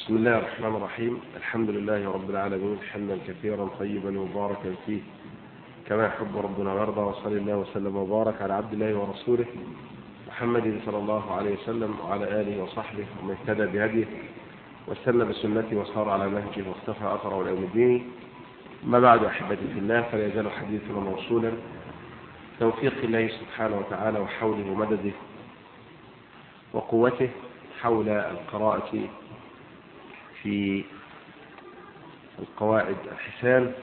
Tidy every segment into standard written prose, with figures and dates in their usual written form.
بسم الله الرحمن الرحيم. الحمد لله رب العالمين، حمدا كثيرا طيبا مباركا فيه كما يحب ربنا ويرضى، وصلى الله وسلم وبارك على عبد الله ورسوله محمد صلى الله عليه وسلم وعلى آله وصحبه ومن اهتدى بهديه واستنى بسنته وصار على نهجه واختفى أثره إلى يوم الدين. ما بعد، أحبتي في الله، فلا يزال حديثنا موصولا توفيق الله سبحانه وتعالى وحوله ومدده وقوته حول القراءة في القواعد الحسان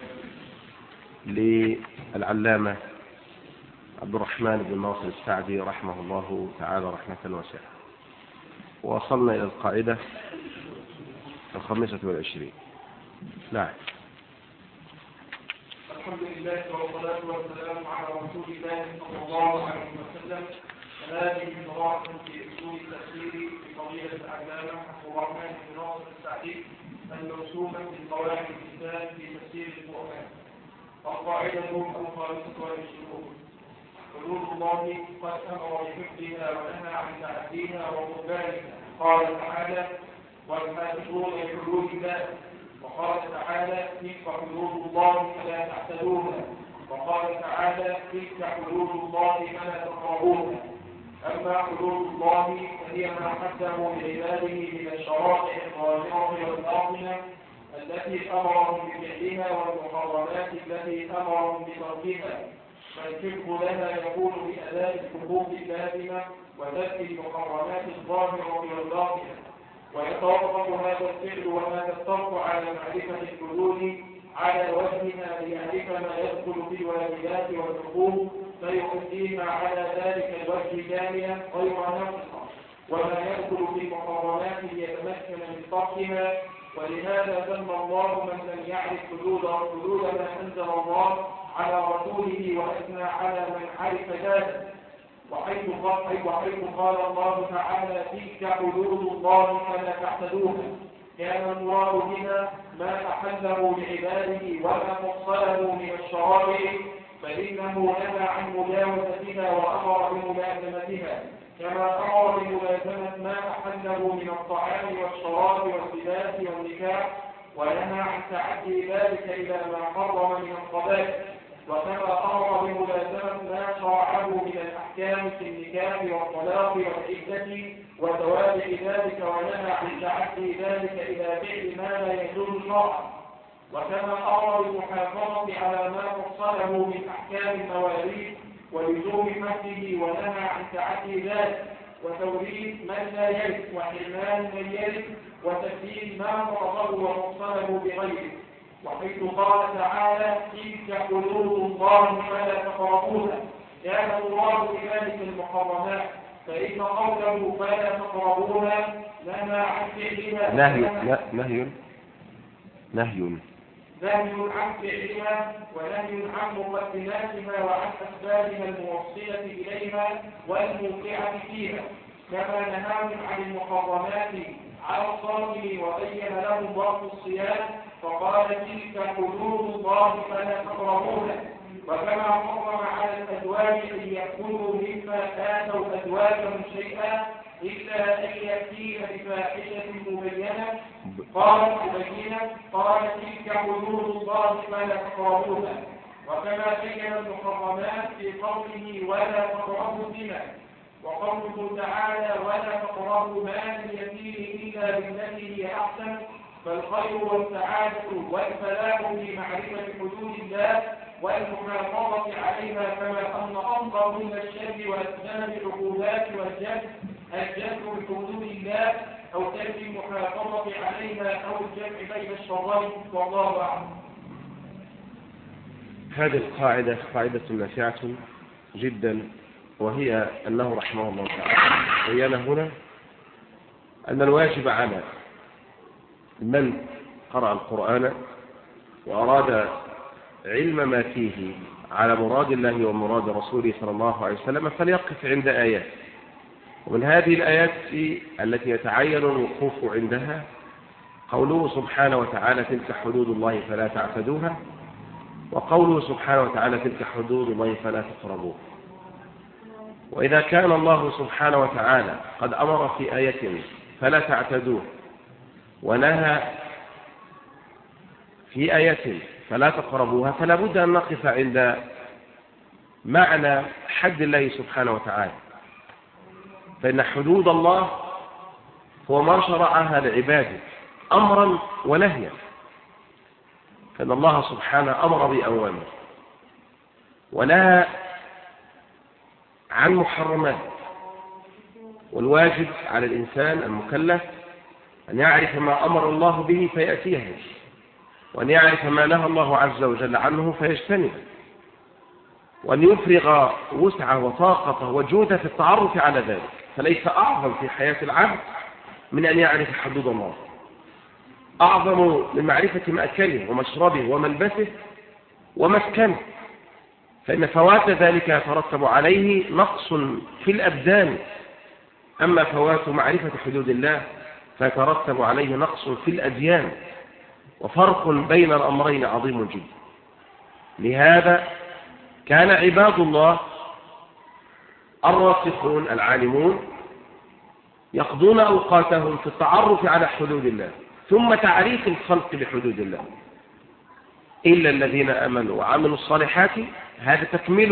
للعلامة عبد الرحمن بن ناصر السعدي رحمه الله تعالى رحمة واسعة. وصلنا إلى القاعدة 25. نعم. الحمد لله والصلاة والسلام على رسول الله صلى الله عليه وسلم. هذه مراحل في أصول التفسير بفضيلة العلامة عبد الرحمن بن ناصر السعدي الموسومة بقواعد الكتاب في تفسير القرآن. القاعدة 25: حدود الله قد أمر بحفظها ونهى عن تعديها وقربانها. قال تعالى: والحافظون لحدود الله. وقال تعالى: تلك حدود الله فلا تعتدوها. وقال تعالى: تلك حدود الله فلا تقربوها. أما حدود الله فهي ما حده لعباده من الشرائع الظاهرة والباطنة التي أمرهم بفعلها والمحرمات التي أمرهم بتركها، فالحفظ لها يكون بأداء الحقوق اللازمة وترك المحرمات الظاهرة والباطنة. ويتوقف هذا الفعل وهذا الترك على معرفة الحدود على وجهها ليعرف ما يدخل في الواجبات والحقوق فيؤديها على ذلك الوجه جاريا غير ناقصا، وما يدخل في المحرمات ليتمكن من تركها. ولهذا ذم الله من لم يعرف حدود ما انزل الله على رسوله واثنى على من عرف ذلك. وحيث قال الله تعالى: تلك حدود الله فلا تعتدوها، كان المراد بها ما أحله لعباده وما فصله من الشرائع، فإنه نهى عن مجاوزتها وأمر بملازمتها، كما أمر بملازمة ما أحله من الطعام والشراب واللباس والنكاح، ونهى عن تعدي ذلك إلى ما حرم من القبائح، وكما أمر بملازمة ما شرعه من الأحكام في النكاح والطلاق والعدة وتوابع ذلك، ونهى عن تعدي ذلك إلى فعل ما لا يجوز شرعا، وكما أمر بالمحافظة على ما فصله من أحكام المواريث ولزوم حده، ونهى عن تعدي ذلك وتوريث من لا يرث وحرمان من يرث وتسليم ما فرضه وفصله بغيره. وحيث قال تعالى: تلك حدود الله فلا تقربوها، كان الله بذلك المحرمات، فإن قوله فلا تقربوها نهى عن فعلها نهي عن فعلها ونهي عن مقدماتها وعن أسبابها الموصلة إليها والموقعة فيها، كما نهاهم عن المحرمات على الصائم وبين لهم وقت الصيام فقال: تلك حدود الله فلا تقربوها. وكما حرم على الأزواج أن يأكلوا مما آتوا أزواجهم شيئا إلا أن يأتين بفاحشة مبينة قال: تلك حدود الله فلا تقربوها. وكما بين المحرمات في قوله: ولا تقربوا الزنا، وقوله تعالى: ولا تقربوا مال اليتيم إلا بالتي هي أحسن، فالخير والسعادة والفلاح في معرفة حدود الله والمحافظة عليها، كما أن أفضل من الشر وأسباب العقوبات الجد بحدود الله أو ترك المحافظة عليها أو الجمع بين الشرين، والله أعلم. هذه القاعدة قاعدة نافعة جدا، وهي أنه رحمه الله تعالى بين هنا أن الواجب على من قرأ القرآن وأراد علم ما فيه على مراد الله ومراد رسوله صلى الله عليه وسلم فليقف عند آيات، ومن هذه الآيات التي يتعين الوقوف عندها قوله سبحانه وتعالى: تلك حدود الله فلا تعتدوها، وقوله سبحانه وتعالى: تلك حدود الله فلا تقربوها. وإذا كان الله سبحانه وتعالى قد أمر في آية فلا تعتدوه، ونهى في آية فلا تقربوها، فلا بد أن نقف عند معنى حد الله سبحانه وتعالى. فإن حدود الله هو ما شرعها لعباده أمرا ونهيا. فإن الله سبحانه أمر بأوامر ونهى عن محرمات، والواجب على الإنسان المكلف أن يعرف ما أمر الله به فيأتيه، وأن يعرف ما نهى الله عز وجل عنه فيجتنبه، وأن يفرغ وسعه وطاقته وجوده في التعرف على ذلك. فليس أعظم في حياة العبد من أن يعرف حدود الله، أعظم من معرفة مأكله ومشربه وملبسه ومسكنه، فإن فوات ذلك يترتب عليه نقص في الأبدان. أما فوات معرفة حدود الله فيترتب عليه نقص في الأديان، وفرق بين الأمرين عظيم جدا. لهذا كان عباد الله الراسخون العالمون يقضون أوقاتهم في التعرف على حدود الله ثم تعريف الخلق بحدود الله، إلا الذين آمنوا وعملوا الصالحات. هذا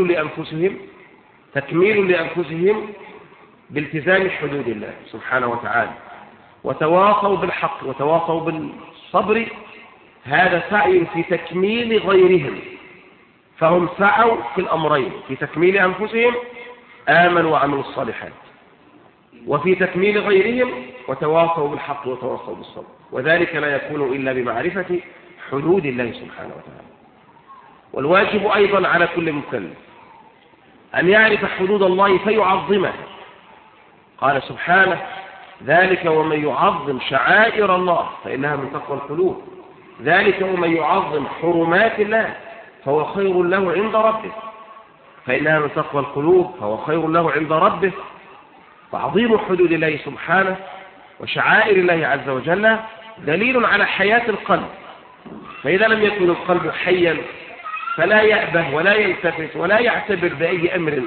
تكميل لأنفسهم بالتزام حدود الله سبحانه وتعالى، وتواصوا بالحق وتواصوا بالصبر. هذا سعي في تكميل غيرهم، فهم سعوا في الأمرين: في تكميل أنفسهم آمنوا وعملوا الصالحات، وفي تكميل غيرهم وتواصوا بالحق وتواصوا بالصبر. وذلك لا يكون إلا بمعرفة حدود الله سبحانه وتعالى. والواجب أيضا على كل مكلف أن يعرف حدود الله فيعظمها. قال سبحانه: ذلك ومن يعظم شعائر الله فإنها من تقوى القلوب. ذلك ومن يعظم حرمات الله فهو خير له عند ربه، فإنها من تقوى القلوب فهو خير له عند ربه. تعظيم حدود الله سبحانه وشعائر الله عز وجل دليل على حياة القلب، فإذا لم يكن القلب حيا فلا يأبه ولا يلتفت ولا يعتبر بأي أمر.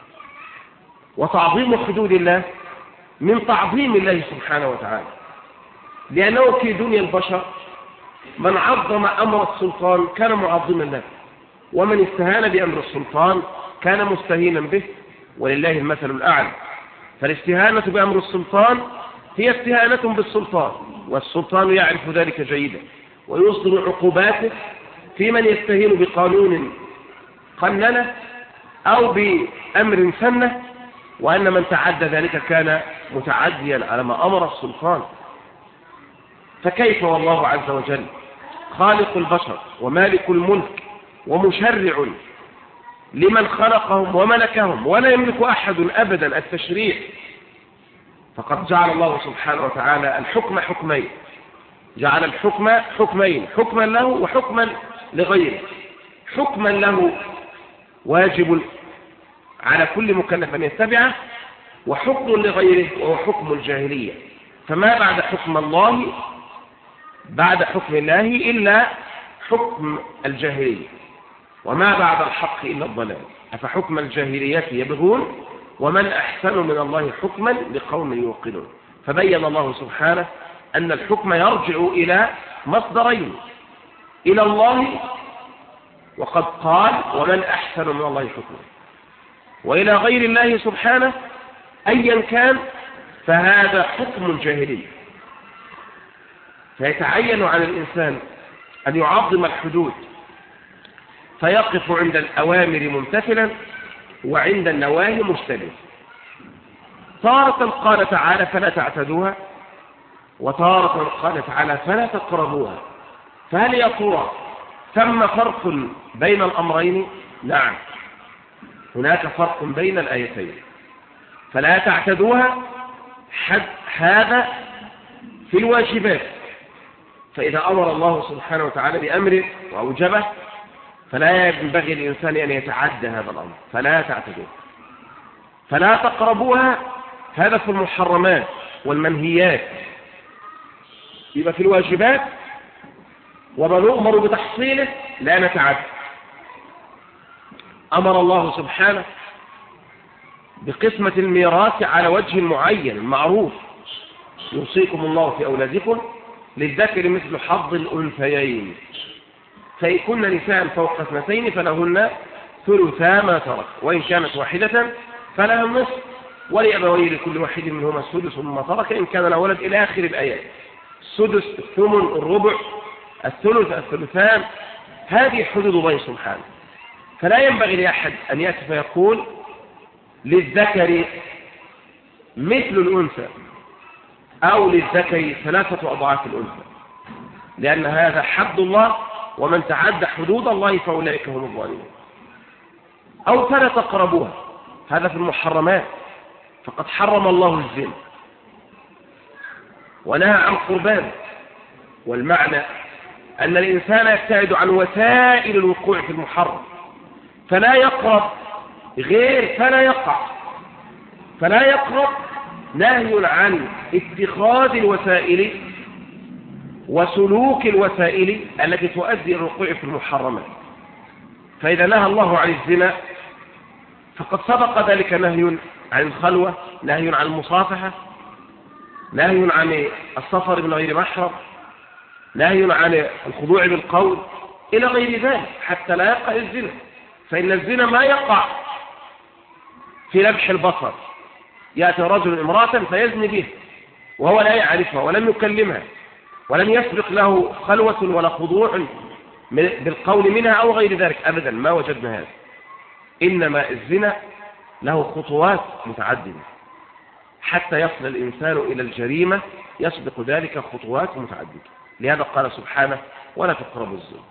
وتعظيم حدود الله من تعظيم الله سبحانه وتعالى، لأنه في دنيا البشر من عظم أمر السلطان كان معظما له، ومن استهان بأمر السلطان كان مستهينا به، ولله المثل الأعلى. فالاستهانة بأمر السلطان هي استهانة بالسلطان، والسلطان يعرف ذلك جيدا ويصدر عقوباته في من يستهين بقانون قننه أو بأمر سنه، وأن من تعدى ذلك كان متعديا على ما أمر السلطان. فكيف والله عز وجل خالق البشر ومالك الملك ومشرع لمن خلقهم وملكهم، ولا يملك أحد أبدا التشريع، فقد جعل الله سبحانه وتعالى الحكم حكمين، جعل الحكم حكمين: حكما له وحكما لغيره. حكما له واجب على كل مكلف أن يتبعه، وحكم لغيره وهو حكم الجاهلية. فما بعد حكم الله بعد حكم الله إلا حكم الجاهلية، وما بعد الحق إلا الضلال. أفحكم الجاهلية يبغون ومن أحسن من الله حكما لقوم يوقنون. فبين الله سبحانه أن الحكم يرجع إلى مصدرين: إلى الله، وقد قال ومن أحسن من الله حكما، وإلى غير الله سبحانه أيا كان، فهذا حكم الجاهلية. فيتعين على الإنسان أن يعظم الحدود، فيقف عند الأوامر ممتثلا وعند النواهي مجتنبا. تارة قال تعالى: فلا تعتدوها، وتارة قال تعالى: فلا تقربوها. فهل يا ترى ثم فرق بين الأمرين؟ نعم، هناك فرق بين الآيتين. فلا تعتدوها هذا في الواجبات، فإذا أمر الله سبحانه وتعالى بأمر وأوجبه فلا ينبغي الإنسان أن يتعدى هذا الأمر. فلا تعتدوها. فلا تقربوها هذا في المحرمات والمنهيات، يبقى في الواجبات وما نؤمر بتحصيله لا نتعدى. أمر الله سبحانه بقسمة الميراث على وجه معين معروف: يوصيكم الله في أولادكم للذكر مثل حظ الأنثيين، فإن كن نساء فوق 2 فلهن ثلثا ما ترك، وإن كانت واحدة فلها النصف، ولأبويه لكل واحد منهما السدس مما ترك إن كان له ولد، إلى آخر الآيات. السدس، الثمن، الربع، الثلث، الثلثان، هذه حدود الله سبحانه. فلا ينبغي لأحد أن يأتي فيقول للذكر مثل الأنثى أو للذكر 3 أضعاف الأنثى، لأن هذا حد الله، ومن تعدى حدود الله فأولئك هم الظالمون. أو فلا تقربوها، هذا في المحرمات، فقد حرم الله الزنا ونهى عن قربانه. والمعنى أن الإنسان يبتعد عن وسائل الوقوع في المحرم، فلا يقرب غير فلا يقرب نهي عن اتخاذ الوسائل وسلوك الوسائل التي تؤدي إلى الوقوع في المحرمات. فإذا نهى الله عن الزنا فقد سبق ذلك نهي عن الخلوة، نهي عن المصافحة، نهي عن السفر من غير محرم، نهي عن الخضوع بالقول، إلى غير ذلك، حتى لا يقع الزنا. فإن الزنا ما يقع في لمح البصر، يأتي رجل امرأة فيزني به وهو لا يعرفها ولم يكلمها ولم يسبق له خلوة ولا خضوع بالقول منها أو غير ذلك، أبدا ما وجدنا هذا. إنما الزنا له خطوات متعددة حتى يصل الإنسان إلى الجريمة، يسبق ذلك خطوات متعددة. لهذا قال سبحانه ولا تقربوا الزنا.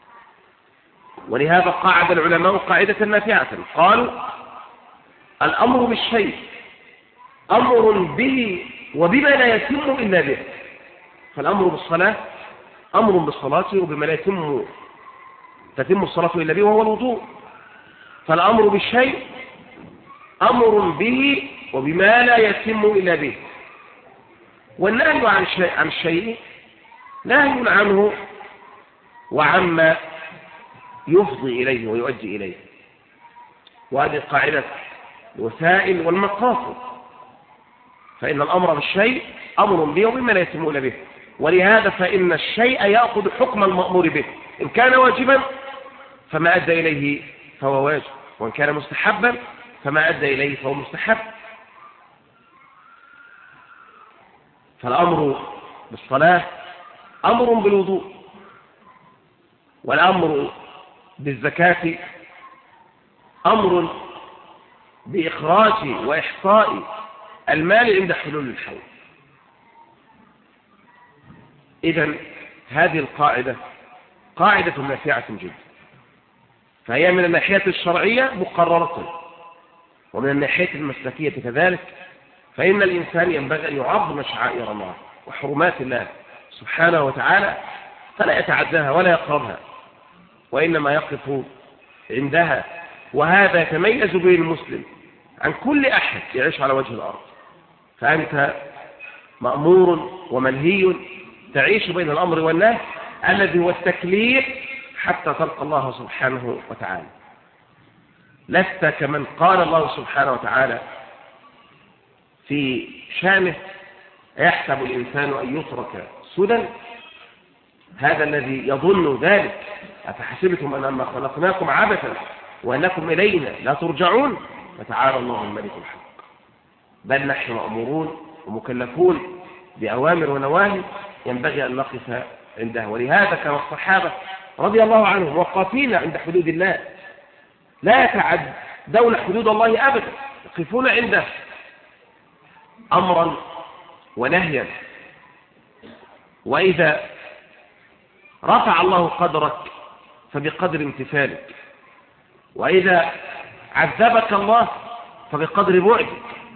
ولهذا قاعد العلماء قاعدة نافعة، قالوا الأمر بالشيء أمر به وبما لا يتم إلا به. فالأمر بالصلاة أمر بالصلاة وبما لا تتم الصلاة إلا به وهو الوضوء. فالأمر بالشيء أمر به وبما لا يتم إلا به. والنهي عن الشيء نهي عنه وعما يفضي إليه ويؤدي إليه. وهذه قاعدة الوسائل والمقاصد. فإن الأمر بالشيء أمر به وبما لا يتم إلا به. ولهذا فإن الشيء يأخذ حكم المأمور به، إن كان واجبا فما أدى إليه فهو واجب، وإن كان مستحبا فما أدى إليه فهو مستحب. فالأمر بالصلاة أمر بالوضوء، والأمر بالزكاة أمر بإخراج وإحصاء المال عند حلول الحول. إذن هذه القاعدة قاعدة نافعة جدا، فهي من الناحية الشرعية مقررة، ومن الناحية المسلكية كذلك. فإن الإنسان ينبغي أن يعظم شعائر الله وحرمات الله سبحانه وتعالى، فلا يتعداها ولا يقربها، وإنما يقف عندها. وهذا يتميز به المسلم عن كل أحد يعيش على وجه الأرض. فأنت مأمور ومنهي تعيش بين الأمر والنهي الذي هو التكليف حتى تلقى الله سبحانه وتعالى. لست كمن قال الله سبحانه وتعالى في شانه يحسب الإنسان أن يترك سدى. هذا الذي يظن ذلك أفحسبتم أنما خلقناكم عبثا وأنكم إلينا لا ترجعون فتعالى الله الملك الحق. بل نحن مأمورون ومكلفون بأوامر ونواهي ينبغي أن نقف عندها. ولهذا كان الصحابة رضي الله عنهم وقافين عند حدود الله، لا يتعدون حدود الله أبدا، يقفون عنده أمرا ونهيا. وإذا رفع الله قدرك فبقدر امتثالك، وإذا عذبك الله فبقدر بعدك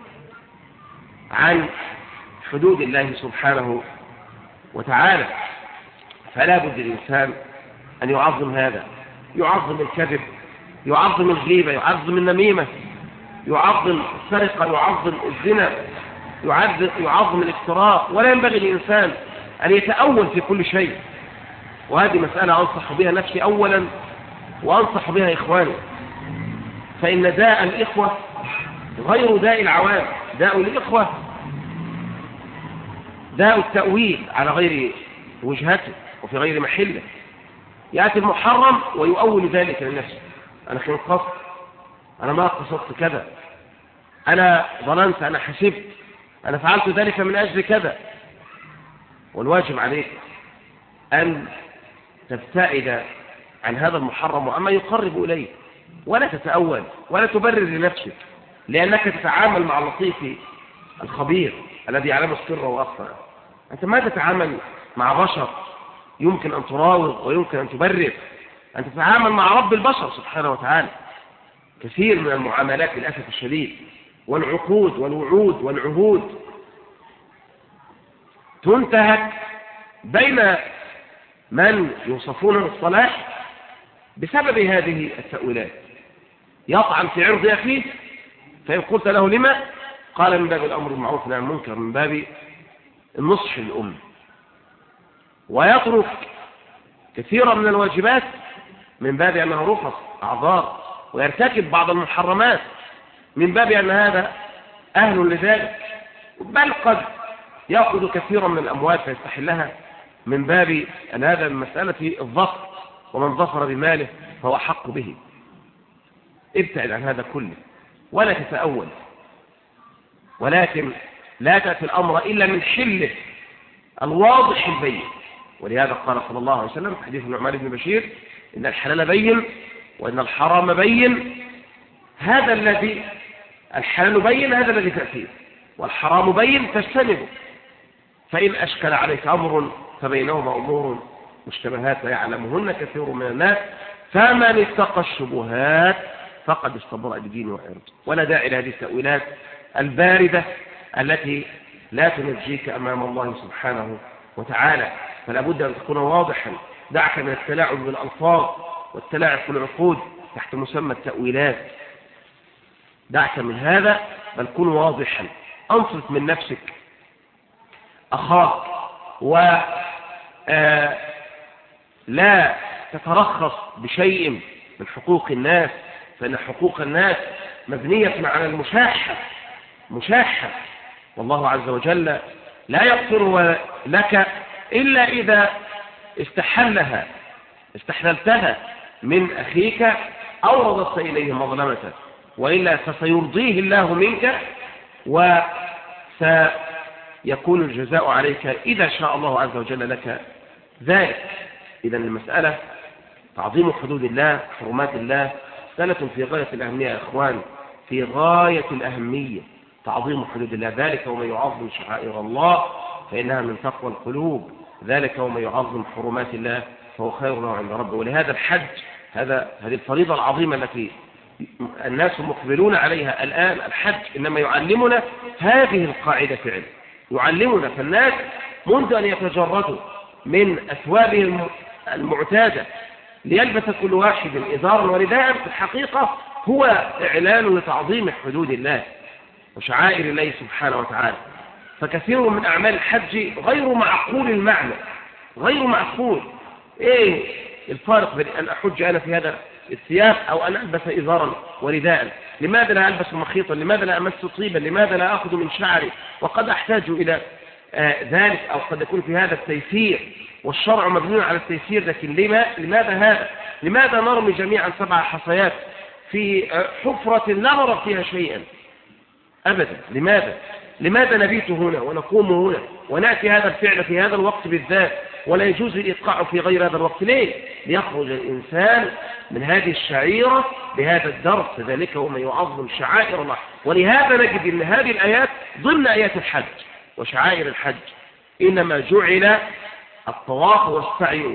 عن حدود الله سبحانه وتعالى. فلا بد الإنسان أن يعظم هذا، يعظم الكذب، يعظم الغيبة، يعظم النميمة، يعظم السرقة، يعظم الزنا، يعظم الافتراء. ولا ينبغي للإنسان أن يتأول في كل شيء. وهذه مسألة أنصح بها نفسي أولا وأنصح بها إخواني. فإن داء الإخوة غير داء العوام. داء الإخوة داء التأويل على غير وجهته وفي غير محله. يأتي المحرم ويؤول ذلك لنفسه: أنا كنت قصد، أنا ما قصدت كذا، أنا ظننت، أنا حسبت، أنا فعلت ذلك من أجل كذا. والواجب عليك أن تبتعد عن هذا المحرم وأما يقرب إليه، ولا تتأول ولا تبرر لنفسك، لأنك تتعامل مع اللطيف الخبير الذي يعلم السر وأخفى. أنت ما تتعامل مع بشر يمكن أن تراوغ ويمكن أن تبرر، أن تتعامل مع رب البشر سبحانه وتعالى. كثير من المعاملات للأسف الشديد والعقود والوعود والعهود تنتهك بين من يوصفون بالصلاح بسبب هذه التأويلات. يطعن في عرض أخيه، فإن قلت له لما؟ قال من باب الأمر بالمعروف والنهي عن المنكر، من باب النصح للأمة. ويترك كثيرا من الواجبات من باب أنها رخص أعذار، ويرتكب بعض المحرمات من باب أن هذا أهل لذلك، بل قد يأخذ كثيرا من الأموال فيستحلها من باب أن هذا من مسألة الظفر، ومن ظفر بماله فهو حق به. ابتعد عن هذا كله ولا تتأول، ولكن لا تأتي الأمر إلا من حله الواضح البين. ولهذا قال صلى الله عليه وسلم في حديث النعمان بن بشير: إن الحلال بين وإن الحرام بين، هذا الذي الحلال بين هذا الذي تأتيه، والحرام بين تجتنبه، فإن أشكل عليك أمر فبينهما أمور مشتبهات لا يعلمهن كثير من الناس، فمن اتقى الشبهات فقد استبرأ بدينه وعرضه. ولا داعي لهذه التأويلات الباردة التي لا تنجيك أمام الله سبحانه وتعالى. فلا بد أن تكون واضحا. دعك من التلاعب بالألفاظ والتلاعب في العقود تحت مسمى التأويلات، دعك من هذا، بل كن واضحا. أنصت من نفسك أخاك، ولا تترخص بشيء من حقوق الناس، فإن حقوق الناس مبنية على مشاحة، والله عز وجل لا يغفر لك إلا إذا استحللتها من أخيك أو رضت إليه مظلمته، وإلا فسيرضيه الله منك وسيكون الجزاء عليك إذا شاء الله عز وجل لك ذلك. إذا المسألة تعظيم حدود الله، حرمات الله، مسألة في غاية الأهمية يا إخوان، في غاية الأهمية تعظيم حدود الله. ذلك ومن يعظم شعائر الله فإنها من تقوى القلوب، ذلك ومن يعظم حرمات الله فهو خير له عند ربه. ولهذا الحج، هذه الفريضة العظيمة التي الناس مقبلون عليها الآن، الحج إنما يعلمنا هذه القاعدة فعلا، يعلمنا. فالناس منذ أن يتجردوا من أثوابهم المعتادة ليلبس كل واحد إزارا ورداء، في الحقيقة هو إعلان لتعظيم حدود الله وشعائر الله سبحانه وتعالى. فكثير من أعمال الحج غير معقول المعنى، غير معقول. إيه الفارق بين أن أحج أنا في هذا الثياب أو أن ألبس إزارا ورداء؟ لماذا لا ألبس مخيطا؟ لماذا لا أمس طيبا؟ لماذا لا أخذ من شعري؟ وقد أحتاج إلى ذلك، أو قد يكون في هذا التيسير، والشرع مبني على التيسير. لكن لماذا هذا؟ لماذا نرمي جميعا 7 حصيات في حفرة لا نرى فيها شيئا أبدا؟ لماذا نبيت هنا ونقوم هنا ونأتي هذا الفعل في هذا الوقت بالذات، ولا يجوز الإيقاع في غير هذا الوقت؟ ليه؟ ليخرج الإنسان من هذه الشعيرة بهذا الدرس، ذلك ومن يعظم شعائر الله. ولهذا نجد أن هذه الآيات ضمن آيات الحج وشعائر الحج إنما جعل الطواف والسعي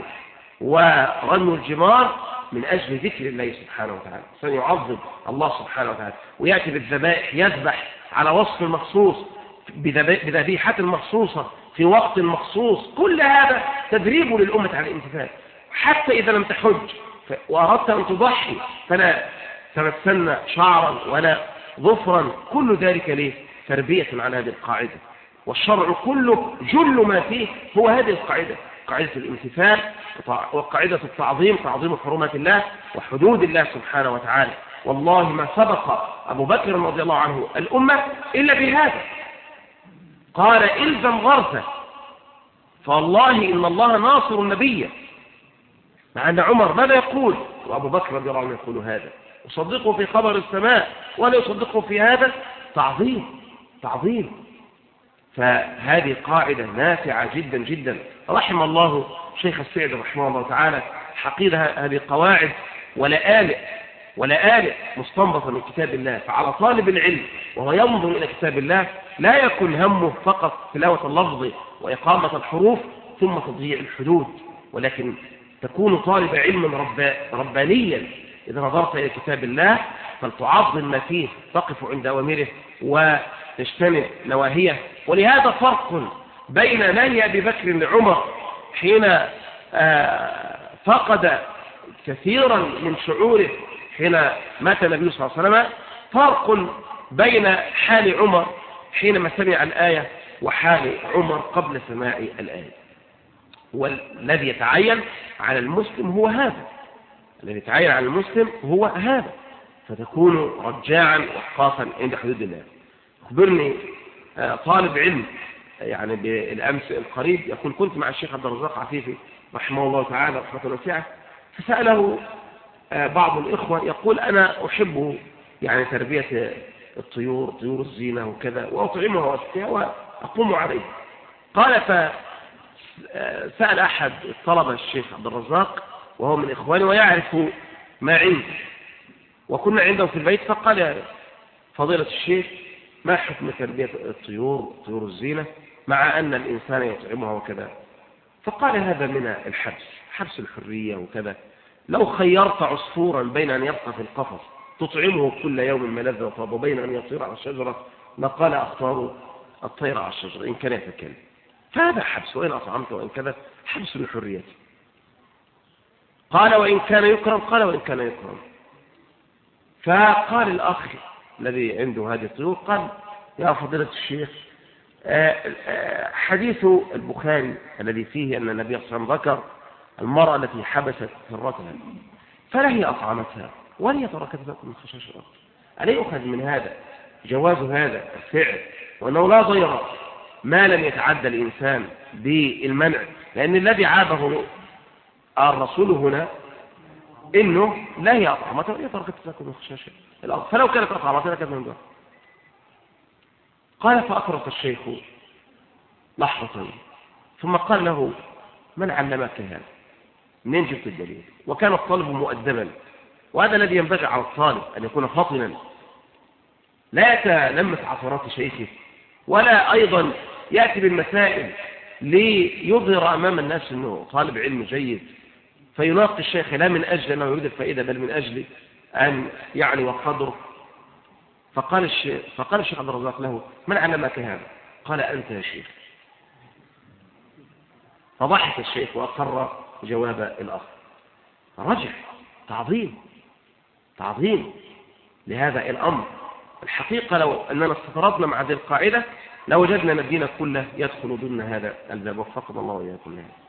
ورمي الجمار من أجل ذكر الله سبحانه وتعالى، سيعظم الله سبحانه وتعالى، ويأتي بالذبائح، يذبح على وصف مخصوص بذبيحة مخصوصة في وقت مخصوص. كل هذا تدريب للأمة على الامتثال. حتى إذا لم تحج وأردت أن تضحي فلا تمسن شعرا ولا ظفرا، كل ذلك ليه؟ تربية على هذه القاعدة. والشرع كله جل ما فيه هو هذه القاعدة، قاعدة الامتثال وقاعدة التعظيم، تعظيم حرمات الله وحدود الله سبحانه وتعالى. والله ما سبق أبو بكر رضي الله عنه الأمة إلا بهذا. قال: إلزم غرفة، فوالله إن الله ناصر النبي، مع أن عمر ماذا يقول؟ وأبو بكر رضي الله عنه يقول هذا، يصدقه في خبر السماء ولا يصدقه في هذا. تعظيم تعظيم. فهذه قاعدة نافعة جدا جدا. رحم الله شيخ السعدي رحمه الله تعالى حقيقة هذه قواعد ولا آلئ مستنبطة من كتاب الله. فعلى طالب العلم وهو ينظر إلى كتاب الله لا يكون همه فقط تلاوة اللفظ وإقامة الحروف ثم تضييع الحدود، ولكن تكون طالب علم ربانيا. إذا نظرت إلى كتاب الله فلتعظم ما فيه، تقف عند أوامره وتجتنب نواهيه. ولهذا فرق بين نهي أبي بكر لعمر حين فقد كثيرا من شعوره حين مات النبي صلى الله عليه وسلم، فرق بين حال عمر حينما سمع الآية وحال عمر قبل سماع الآية. والذي يتعين على المسلم هو هذا، الذي يتعين على المسلم هو هذا، فتكون رجاعا وقافا عند حدود الله. أخبرني طالب علم يعني بالأمس القريب يقول كنت مع الشيخ عبد الرزاق عفيفي رحمه الله تعالى رحمة واسعة، فسأله بعض الإخوة يقول أنا أحب يعني تربية الطيور، طيور الزينة وكذا، وأطعمها وأسقيها وأقوم عليه. قال فسأل أحد الطلبة الشيخ عبد الرزاق وهو من إخواني ويعرف ما عندي، وكنا عنده في البيت، فقال يا فضيلة الشيخ ما حكم تربية الطيور، طيور الزينة، مع أن الإنسان يطعمها وكذا؟ فقال هذا من الحبس، حبس الحرية وكذا. لو خيرت عصفورا بين أن يبقى في القفص تطعمه كل يوم ما لذ وطاب وبين أن يطير على الشجرة لقال أختار الطير على الشجرة إن كان يتكلم. فهذا حبس، وإن أطعمته وإن كذا حبس الحرية. قال وإن كان يكرم؟ قال وإن كان يكرم. فقال الأخ الذي عنده هذه الطيور قال يا فضيلة الشيخ حديث البخاري الذي فيه أن النبي صلى الله عليه وسلم ذكر المرأة التي حبست ثرتها فلا هي أطعمتها ولا هي تركتها من خشاش الأرض، ألا يؤخذ من هذا جواز هذا الفعل وأنه لا ضير ما لم يتعدى الإنسان بالمنع؟ لأن الذي عابه الرسول هنا إنه لا هي أطعمتها ولا هي تركتها من خشاش الأرض، فلو كانت أطعمتها لكانت من دون. قال فأفرط الشيخ لحظة ثم قال له من علمك هذا؟ منين جبت الدليل؟ وكان الطالب مؤدبا، وهذا الذي ينبغي على الطالب أن يكون فطنا لا يتلمس عثرات شيخه، ولا أيضا يأتي بالمسائل ليظهر أمام الناس أنه طالب علم جيد فيناقش الشيخ لا من أجل أنه يريد الفائدة بل من أجل أن يعني وقدره. فقال الشيخ عبد الرزاق له من علمك هذا؟ قال أنت يا شيخ. فضحك الشيخ وأقر جواب الأخ. رجع تعظيم لهذا الأمر. الحقيقة لو أننا استطردنا مع هذه القاعدة لوجدنا أن الدين كله يدخل ضمن هذا الباب، وفقنا الله وإياكم.